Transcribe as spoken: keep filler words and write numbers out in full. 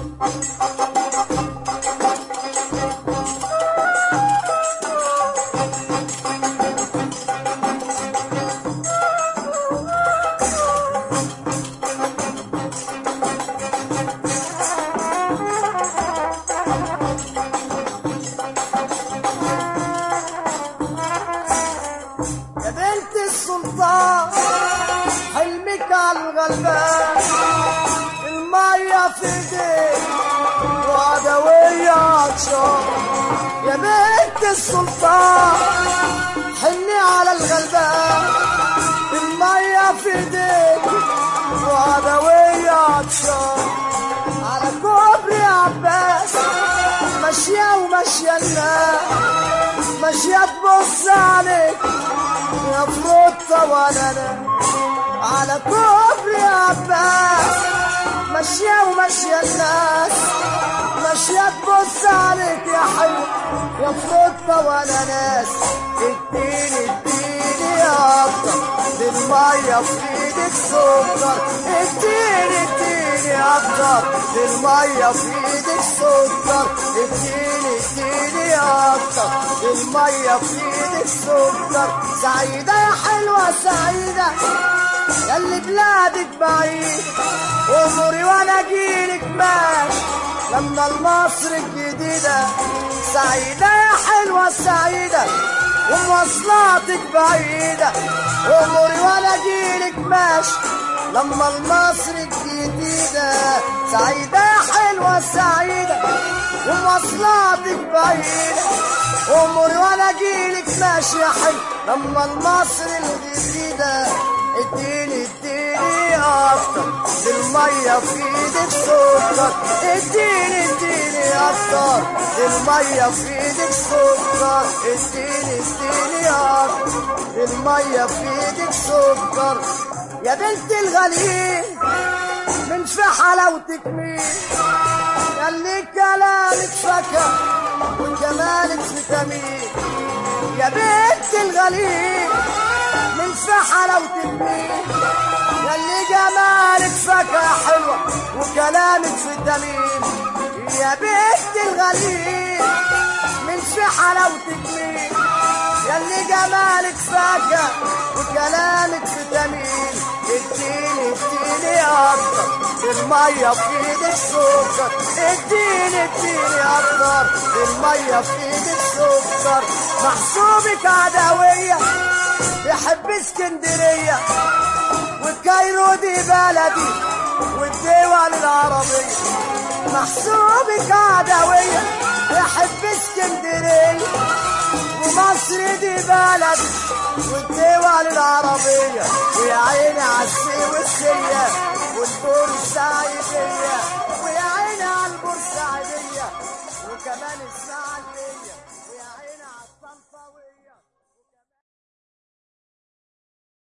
السلطان حلمك عالغلبان، المية في ايديك وعدوية عطشان. يا بنت السلطان حني على الغلبان، المية في ايديك وعدوية عطشان. على كوبري عباس ماشية وماشية الناس، ماشية تبص عليك يا فروتة وانا على كوبري عباس، ماشية وماشية الناس، ماشية تبص عليك يا حلو يا فروتة وانا ناس. اديني اديني يا اكتر دي المية في ايدك سكر، اديني اديني اكتر دي المية في ايدك سكر، اديني اديني يا اكتر دي المية في ايدك سكر. سعيدة يا حلوة سعيدة ياللي بلادك بعيد، اموري وانا اجيلك ماشي لما المصر الجديدة. سعيدة يا حلوة سعيدة ومواصلاتك بعيدة، اموري وانا اجيلك ماشي لما المصر الجديدة. سعيدة يا حلوة سعيدة ومواصلاتك بعيدة، اموري وانا اجيلك ماشي يا حلو لما المصر الجديدة. اديني اديني اكتر دي المية في ايدك سكر، اديني اديني اكتر دي المية في ايدك سكر، اديني اديني اكتر دي المية في ايدك سكر. يا بنت الغاليين من في حلاوتك مين، ياللي كلامك فاكهة وجمالك فيتامين. يا بنت الغاليين من في حلاوتك مين، ياللي جمالك فاكهة حلوة وكلامك فيتامين. يا بنت الغاليين من في حلاوتك مين، ياللي جمالك فاكهة وكلامك فيتامين. اديني اديني اكتر المية في ايدك سكر، اديني اديني اكتر المية في ايدك سكر. محسوبك عدوية يحب اسكندرية والكايرو دي بلدي والدول العربية. محسوبك عدوية يحب اسكندرية ومصر دي بلدي والدول العربية. ويا عيني عالسي والسية والبورسعيدية، ويا عيني عالبورسعيدية وكمان اسماعيلية.